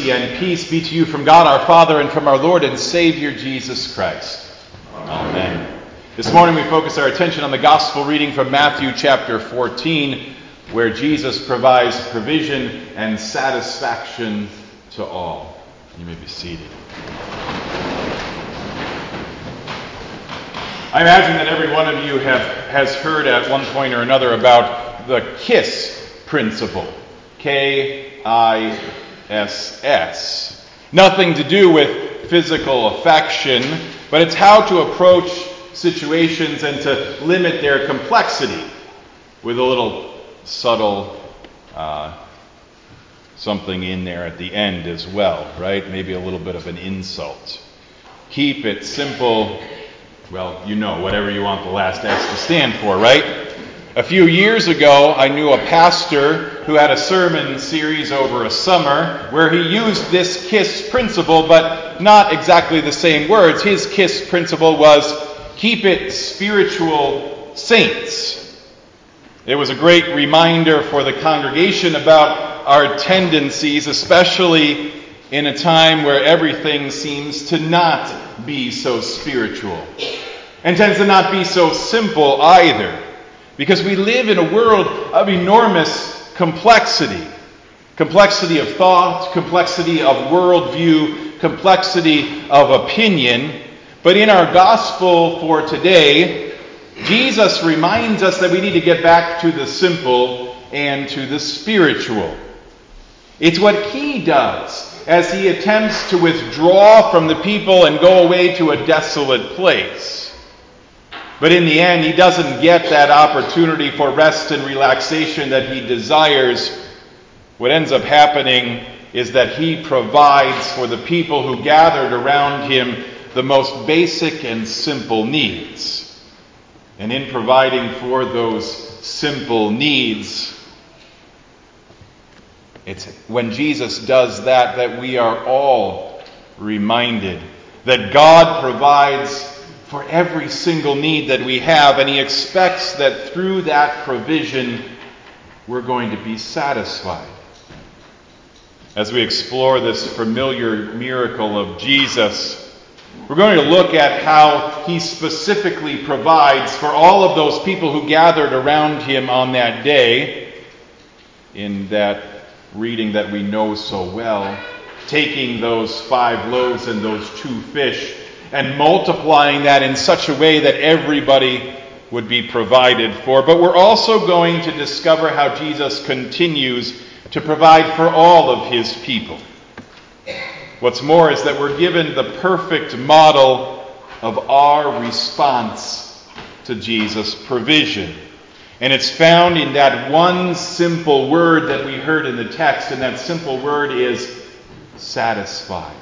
mercy and peace be to you from God our Father and from our Lord and Savior Jesus Christ. Amen. This morning we focus our attention on the gospel reading from Matthew chapter 14, where Jesus provides provision and satisfaction to all. You may be seated. I imagine that every one of you has heard at one point or another about the KISS principle. K-I-S-S. Nothing to do with physical affection, but it's how to approach situations and to limit their complexity with a little subtle something in there at the end as well, right? Maybe a little bit of an insult. Keep it simple. Well, you know, whatever you want the last S to stand for, right? A few years ago, I knew a pastor who had a sermon series over a summer where he used this KISS principle, but not exactly the same words. His KISS principle was, keep it spiritual, saints. It was a great reminder for the congregation about our tendencies, especially in a time where everything seems to not be so spiritual and tends to not be so simple either. Because we live in a world of enormous complexity. Complexity of thought, complexity of worldview, complexity of opinion. But in our gospel for today, Jesus reminds us that we need to get back to the simple and to the spiritual. It's what he does as he attempts to withdraw from the people and go away to a desolate place. But in the end, he doesn't get that opportunity for rest and relaxation that he desires. What ends up happening is that he provides for the people who gathered around him the most basic and simple needs. And in providing for those simple needs, it's when Jesus does that we are all reminded that God provides for every single need that we have, and he expects that through that provision, we're going to be satisfied. As we explore this familiar miracle of Jesus, we're going to look at how he specifically provides for all of those people who gathered around him on that day, in that reading that we know so well, taking those 5 loaves and those 2 fish, and multiplying that in such a way that everybody would be provided for. But we're also going to discover how Jesus continues to provide for all of his people. What's more is that we're given the perfect model of our response to Jesus' provision. And it's found in that one simple word that we heard in the text, and that simple word is satisfied.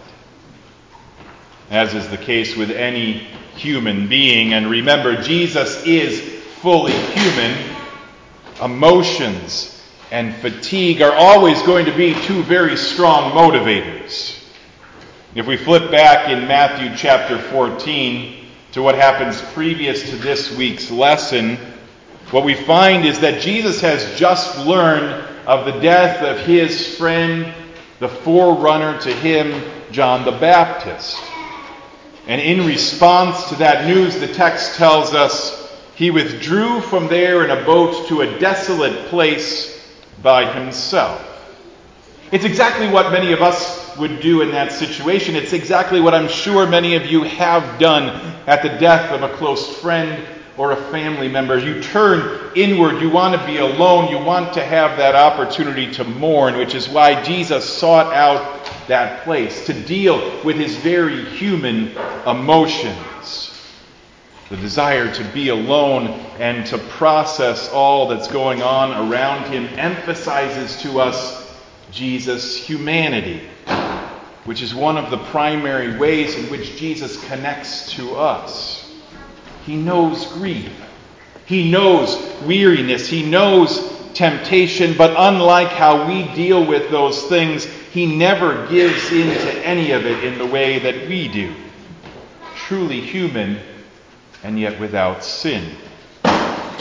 As is the case with any human being. And remember, Jesus is fully human. Emotions and fatigue are always going to be 2 very strong motivators. If we flip back in Matthew chapter 14 to what happens previous to this week's lesson, what we find is that Jesus has just learned of the death of his friend, the forerunner to him, John the Baptist. And in response to that news, the text tells us he withdrew from there in a boat to a desolate place by himself. It's exactly what many of us would do in that situation. It's exactly what I'm sure many of you have done at the death of a close friend or a family member. You turn inward. You want to be alone. You want to have that opportunity to mourn, which is why Jesus sought out that place to deal with his very human emotions. The desire to be alone and to process all that's going on around him emphasizes to us Jesus' humanity, which is one of the primary ways in which Jesus connects to us. He knows grief. He knows weariness. He knows temptation. But unlike how we deal with those things, he never gives in to any of it in the way that we do. Truly human, and yet without sin.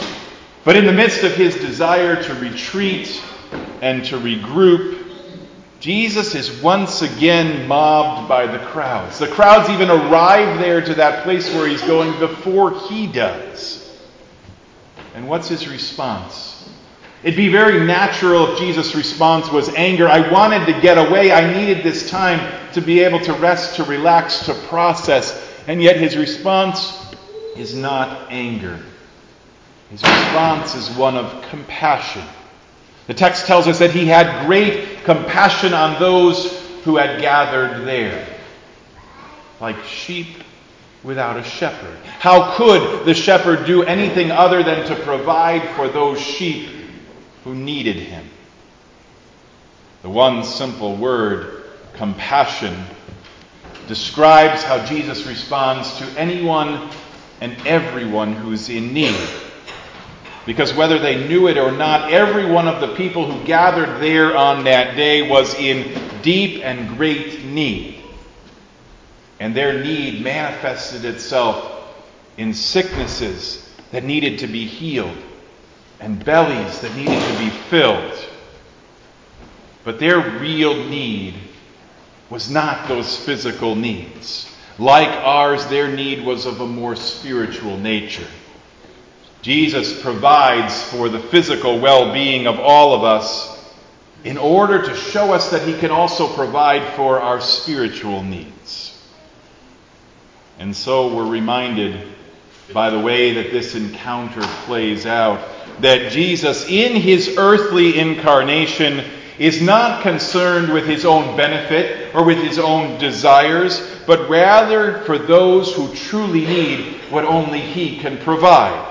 But in the midst of his desire to retreat and to regroup, Jesus is once again mobbed by the crowds. The crowds even arrive there to that place where he's going before he does. And what's his response? It'd be very natural if Jesus' response was anger. I wanted to get away. I needed this time to be able to rest, to relax, to process. And yet his response is not anger. His response is one of compassion. The text tells us that he had great compassion on those who had gathered there, like sheep without a shepherd. How could the shepherd do anything other than to provide for those sheep who needed him? The one simple word, compassion, describes how Jesus responds to anyone and everyone who's in need. Because whether they knew it or not, every one of the people who gathered there on that day was in deep and great need. And their need manifested itself in sicknesses that needed to be healed and bellies that needed to be filled. But their real need was not those physical needs. Like ours, their need was of a more spiritual nature. Jesus provides for the physical well-being of all of us in order to show us that he can also provide for our spiritual needs. And so we're reminded by the way that this encounter plays out that Jesus, in his earthly incarnation, is not concerned with his own benefit or with his own desires, but rather for those who truly need what only he can provide.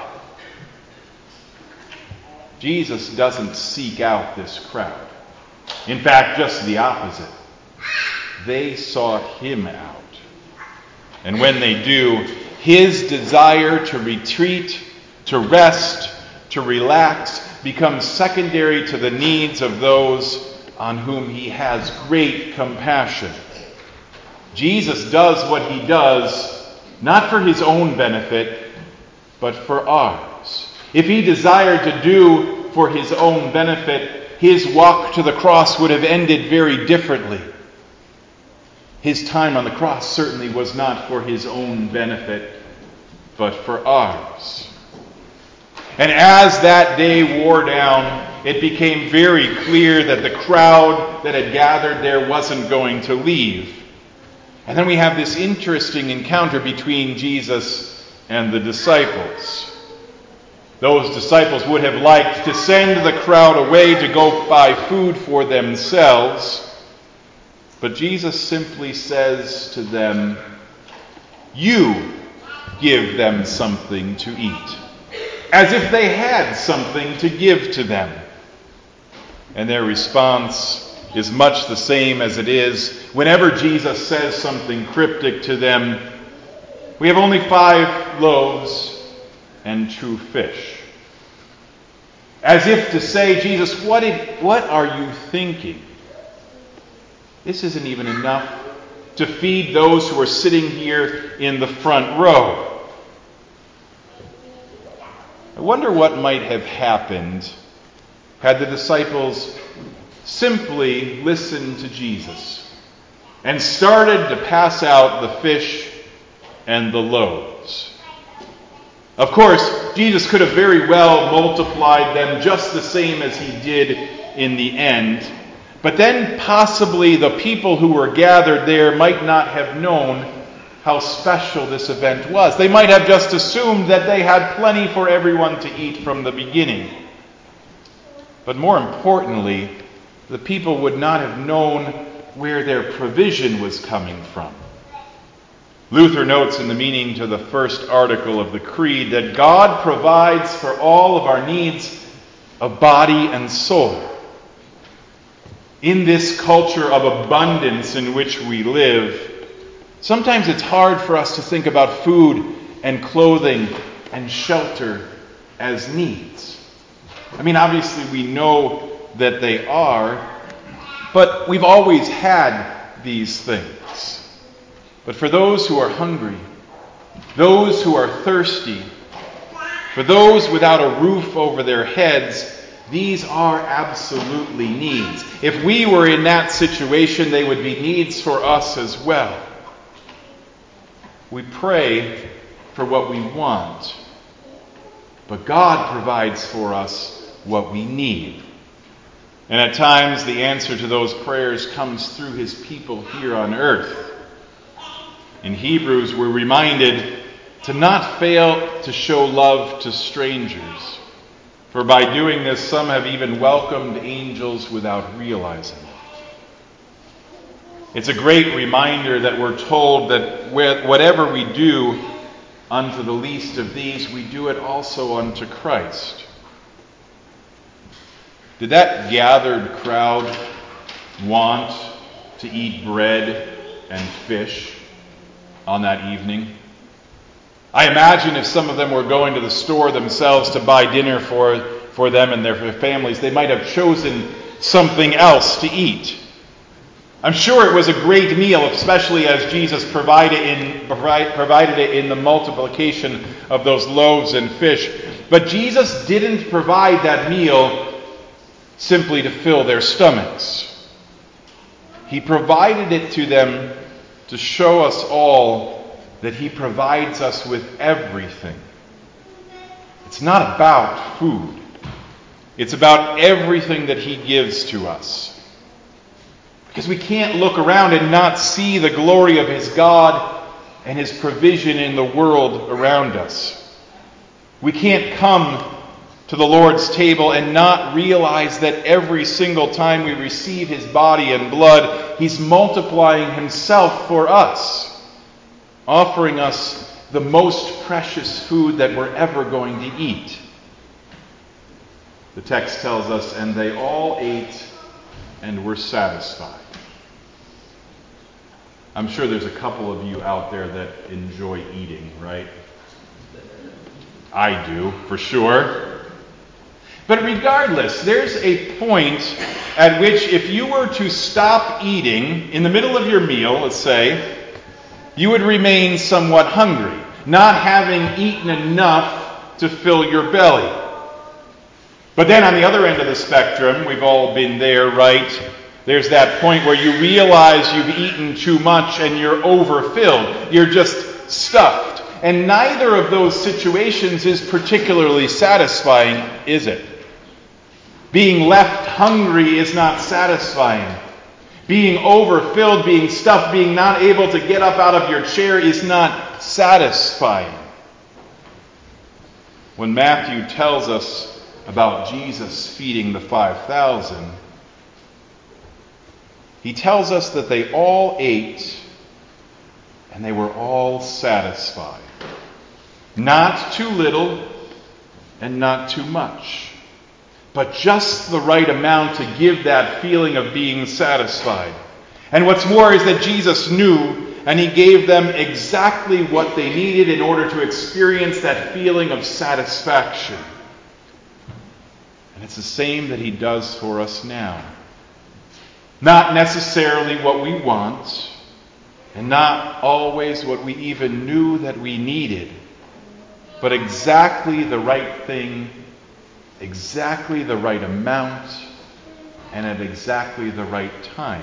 Jesus doesn't seek out this crowd. In fact, just the opposite. They sought him out. And when they do, his desire to retreat, to rest, to relax becomes secondary to the needs of those on whom he has great compassion. Jesus does what he does, not for his own benefit, but for ours. If he desired to do for his own benefit, his walk to the cross would have ended very differently. His time on the cross certainly was not for his own benefit, but for ours. And as that day wore down, it became very clear that the crowd that had gathered there wasn't going to leave. And then we have this interesting encounter between Jesus and the disciples. Those disciples would have liked to send the crowd away to go buy food for themselves. But Jesus simply says to them, "You give them something to eat." As if they had something to give to them. And their response is much the same as it is whenever Jesus says something cryptic to them. We have only 5 loaves and 2 fish. As if to say, Jesus, what are you thinking? This isn't even enough to feed those who are sitting here in the front row. I wonder what might have happened had the disciples simply listened to Jesus and started to pass out the fish and the loaves. Of course, Jesus could have very well multiplied them just the same as he did in the end. But then possibly the people who were gathered there might not have known how special this event was. They might have just assumed that they had plenty for everyone to eat from the beginning. But more importantly, the people would not have known where their provision was coming from. Luther notes in the meaning to the first article of the Creed that God provides for all of our needs of body and soul. In this culture of abundance in which we live, sometimes it's hard for us to think about food and clothing and shelter as needs. I mean, obviously we know that they are, but we've always had these things. But for those who are hungry, those who are thirsty, for those without a roof over their heads, These are absolutely needs. If we were in that situation, they would be needs for us as well. We pray for what we want, but God provides for us what we need. And at times, the answer to those prayers comes through His people here on earth. In Hebrews, we're reminded to not fail to show love to strangers. For by doing this, some have even welcomed angels without realizing it. It's a great reminder that we're told that whatever we do unto the least of these, we do it also unto Christ. Did that gathered crowd want to eat bread and fish on that evening? I imagine if some of them were going to the store themselves to buy dinner for them and their families, they might have chosen something else to eat. I'm sure it was a great meal, especially as Jesus provided it in the multiplication of those loaves and fish. But Jesus didn't provide that meal simply to fill their stomachs. He provided it to them to show us all that He provides us with everything. It's not about food. It's about everything that He gives to us. Because we can't look around and not see the glory of His God and His provision in the world around us. We can't come to the Lord's table and not realize that every single time we receive His body and blood, He's multiplying Himself for us, offering us the most precious food that we're ever going to eat. The text tells us, and they all ate and were satisfied. I'm sure there's a couple of you out there that enjoy eating, right? I do, for sure. But regardless, there's a point at which if you were to stop eating in the middle of your meal, let's say, you would remain somewhat hungry, not having eaten enough to fill your belly. But then on the other end of the spectrum, we've all been there, right? There's that point where you realize you've eaten too much and you're overfilled. You're just stuffed. And neither of those situations is particularly satisfying, is it? Being left hungry is not satisfying. Being overfilled, being stuffed, being not able to get up out of your chair is not satisfying. When Matthew tells us about Jesus feeding the 5,000, he tells us that they all ate and they were all satisfied. Not too little and not too much, but just the right amount to give that feeling of being satisfied. And what's more is that Jesus knew, and He gave them exactly what they needed in order to experience that feeling of satisfaction. And it's the same that He does for us now. Not necessarily what we want, and not always what we even knew that we needed, but exactly the right thing, exactly the right amount, and at exactly the right time.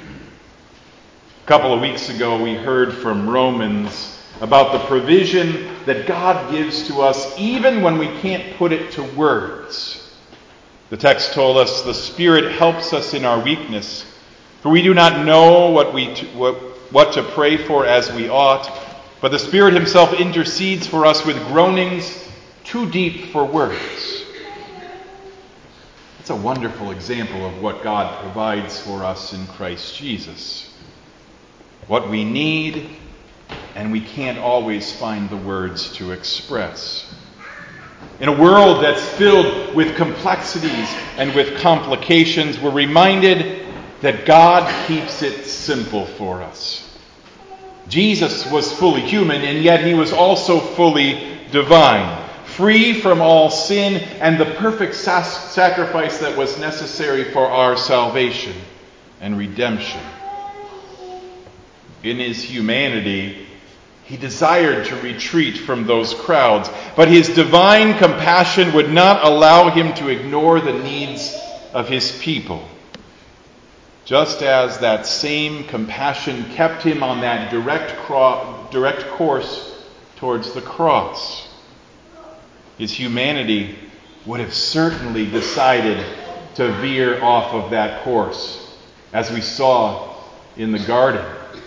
A couple of weeks ago, we heard from Romans about the provision that God gives to us even when we can't put it to words. The text told us the Spirit helps us in our weakness, for we do not know what to pray for as we ought, but the Spirit Himself intercedes for us with groanings too deep for words. It's a wonderful example of what God provides for us in Christ Jesus. What we need, and we can't always find the words to express. In a world that's filled with complexities and with complications, we're reminded that God keeps it simple for us. Jesus was fully human, and yet He was also fully divine, free from all sin and the perfect sacrifice that was necessary for our salvation and redemption. In His humanity, He desired to retreat from those crowds, but his divine compassion would not allow him to ignore the needs of his people. Just as that same compassion kept him on that direct course towards the cross. His humanity would have certainly decided to veer off of that course, as we saw in the garden.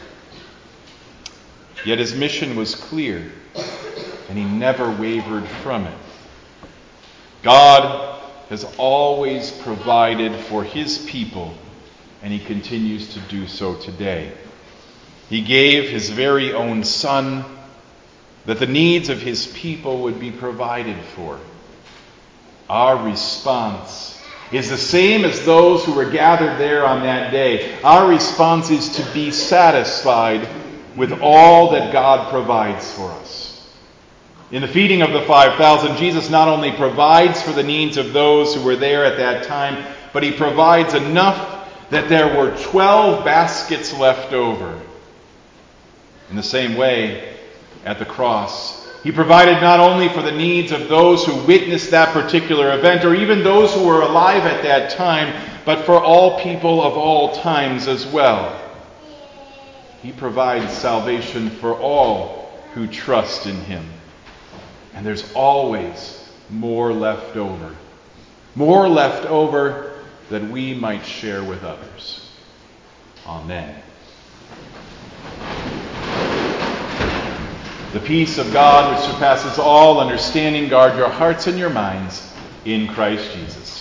Yet his mission was clear, and he never wavered from it. God has always provided for his people, and he continues to do so today. He gave his very own Son that the needs of his people would be provided for. Our response is the same as those who were gathered there on that day. Our response is to be satisfied with all that God provides for us. In the feeding of the 5,000, Jesus not only provides for the needs of those who were there at that time, but he provides enough that there were 12 baskets left over. In the same way, at the cross, he provided not only for the needs of those who witnessed that particular event, or even those who were alive at that time, but for all people of all times as well. He provides salvation for all who trust in him. And there's always more left over. More left over that we might share with others. Amen. The peace of God, which surpasses all understanding, guard your hearts and your minds in Christ Jesus.